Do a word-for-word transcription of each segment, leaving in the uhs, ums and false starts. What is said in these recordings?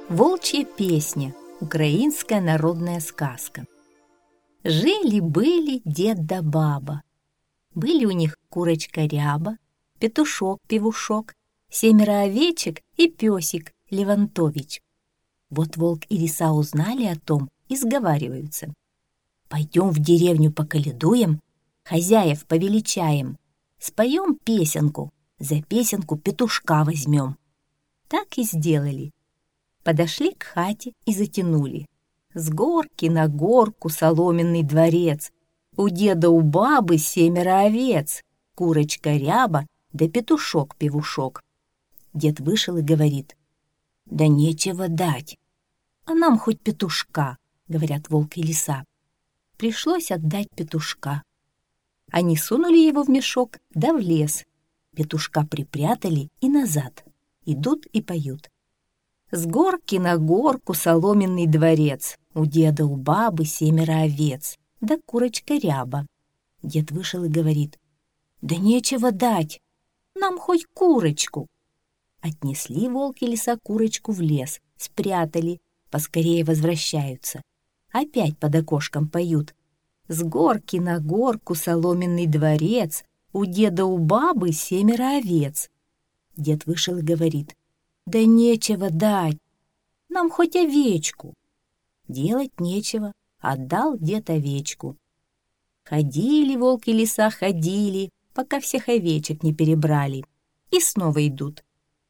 Волчья песня. Украинская народная сказка. Жили-были дед да баба. Были у них курочка Ряба, петушок-певушок, семеро овечек и песик Левантович. Вот волк и лиса узнали о том и сговариваются. Пойдем в деревню поколедуем, хозяев повеличаем, споем песенку, за песенку петушка возьмем. Так и сделали. Подошли к хате и затянули. С горки на горку соломенный дворец. У деда у бабы семеро овец, курочка Ряба да петушок-певушок. Дед вышел и говорит: «Да нечего дать». «А нам хоть петушка», — говорят волк и лиса. Пришлось отдать петушка. Они сунули его в мешок да в лес. Петушка припрятали и назад. Идут и поют. С горки на горку соломенный дворец. У деда у бабы семеро овец, да курочка Ряба. Дед вышел и говорит: «Да нечего дать, нам хоть курочку». Отнесли волк и лиса курочку в лес, спрятали, поскорее возвращаются. Опять под окошком поют. С горки на горку соломенный дворец, у деда у бабы семеро овец. Дед вышел и говорит: «Да нечего дать, нам хоть овечку». Делать нечего, отдал дед овечку. Ходили волк и лиса, ходили, пока всех овечек не перебрали, и снова идут.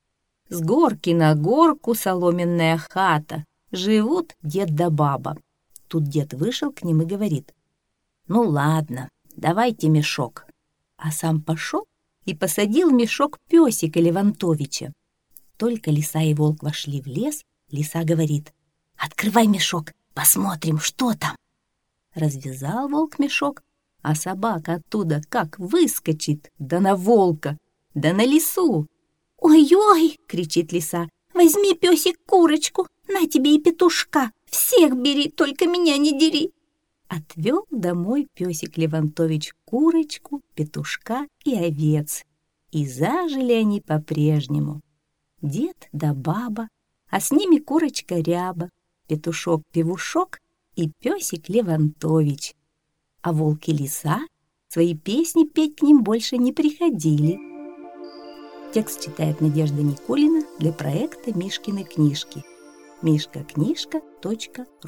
С горки на горку соломенная хата, живут дед да баба. Тут дед вышел к ним и говорит: «Ну ладно, давайте мешок». А сам пошел и посадил в мешок песика Левантовича. Только лиса и волк вошли в лес, лиса говорит: «Открывай мешок, посмотрим, что там». Развязал волк мешок, а собака оттуда как выскочит, да на волка, да на лису. «Ой-ой!» — кричит лиса. «Возьми, песик, курочку, на тебе и петушка, всех бери, только меня не дери». Отвел домой песик Левантович курочку, петушка и овец. И зажили они по-прежнему. Дед да баба, а с ними курочка Ряба, петушок-певушок и песик Левантович. А волк и лиса свои песни петь к ним больше не приходили. Текст читает Надежда Никулина для проекта Мишкины книжки. мишка книжка точка ру